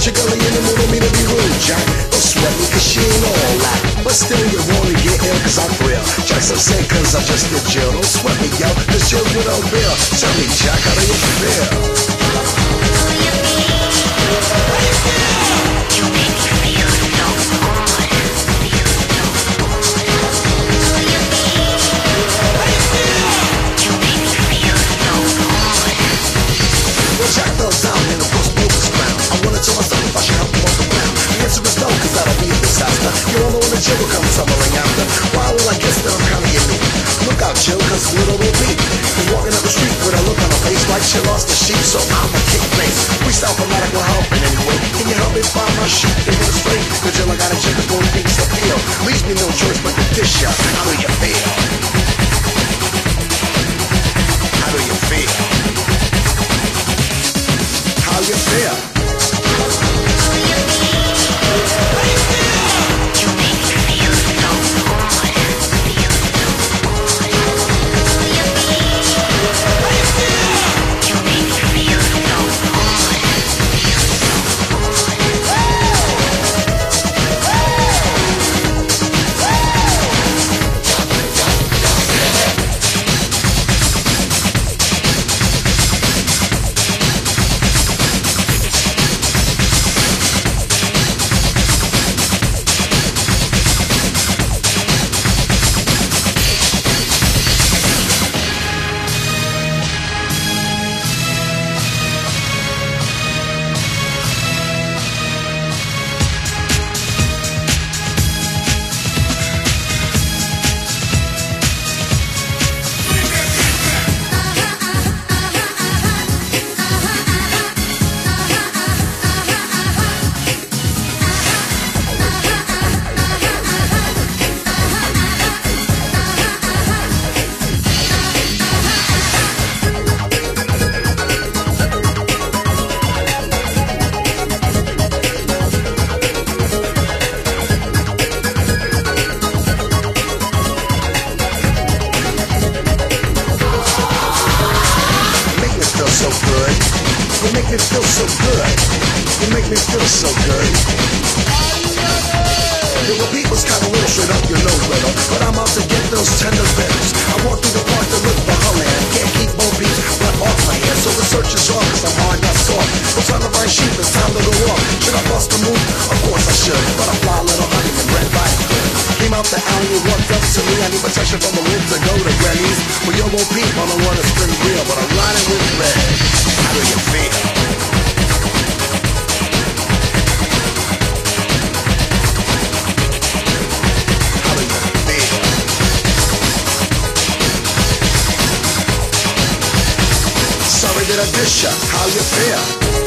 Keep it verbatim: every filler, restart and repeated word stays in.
But your girl in the mood on me to be rude, Jack. Don't sweat me cause she ain't all that. But still you wanna get ill cause I'm real. Jackson said cause I just did jail. Don't sweat me, yo, this jail's without bail. Tell me, Jack, how do you feel? You make me feel so good. You make me feel so good. Well, Jack fell down and of course broke his ground. I wanna tell myself if I should help him off the ground. The answer is no, cause that'll be a disaster. You all know when the jail will come tumbling after. Why will I guess that I'm kinda unique? Look out, Jill, cause little will be. Been walking up the street with a look on her face like she lost the sheep, so I'ma kick face. Freestyle fanatic will help in any way. Can you help me find my sheep? They get it straight. The Jill, I gotta check the phone, things to feel. Leaves me no choice but to dish ya. How do you feel? How do you feel? How you feel? You make me feel so good. You make me feel so good. Me feel so good. You make me feel so good. Yeah, well, people's kinda little straight up your nose little, but I'm out to get those tender bits. I walk through the park to look for her land. Can't keep both beats right off my hand, so the search is on cause I'm hard, not soft. What's on the right sheep? It's time to go off. Should I bust a move? Of course I should, but I fly a little honey and red riding hood. Came out the alley and walked up to me. I need protection from the wind to go to Granny's. Well, you won't peep, I don't wanna spin real, but I'm riding with red. How do you feel? Did I dish ya? How you feel?